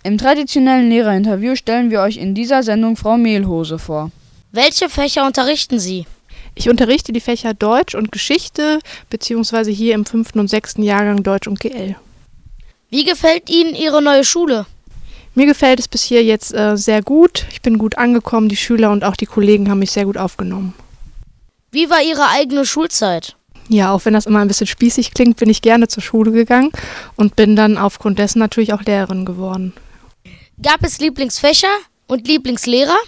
Im traditionellen Lehrerinterview stellen wir euch in dieser Sendung Frau Mehlhose vor. Welche Fächer unterrichten Sie? Ich unterrichte die Fächer Deutsch und Geschichte, beziehungsweise hier im 5. und 6. Jahrgang Deutsch und GL. Wie gefällt Ihnen Ihre neue Schule? Mir gefällt es bis hier jetzt sehr gut. Ich bin gut angekommen, die Schüler und auch die Kollegen haben mich sehr gut aufgenommen. Wie war Ihre eigene Schulzeit? Ja, auch wenn das immer ein bisschen spießig klingt, bin ich gerne zur Schule gegangen und bin dann aufgrund dessen natürlich auch Lehrerin geworden. Gab es Lieblingsfächer und Lieblingslehrer?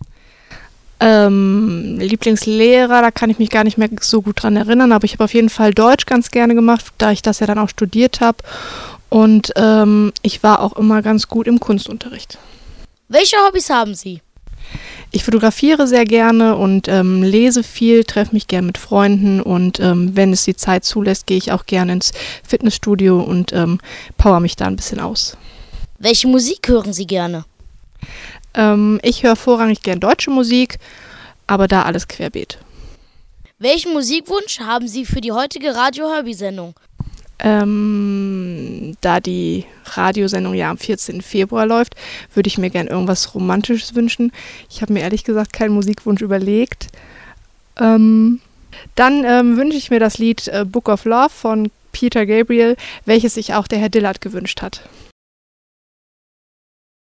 Lieblingslehrer, da kann ich mich gar nicht mehr so gut dran erinnern, aber ich habe auf jeden Fall Deutsch ganz gerne gemacht, da ich das ja dann auch studiert habe. Und ich war auch immer ganz gut im Kunstunterricht. Welche Hobbys haben Sie? Ich fotografiere sehr gerne und lese viel, treffe mich gerne mit Freunden und wenn es die Zeit zulässt, gehe ich auch gerne ins Fitnessstudio und power mich da ein bisschen aus. Welche Musik hören Sie gerne? Ich höre vorrangig gern deutsche Musik, aber da alles querbeet. Welchen Musikwunsch haben Sie für die heutige Radio-Hörbi-Sendung? Da die Radiosendung ja am 14. Februar läuft, würde ich mir gern irgendwas Romantisches wünschen. Ich habe mir ehrlich gesagt keinen Musikwunsch überlegt. Dann wünsche ich mir das Lied Book of Love von Peter Gabriel, welches sich auch der Herr Dillard gewünscht hat.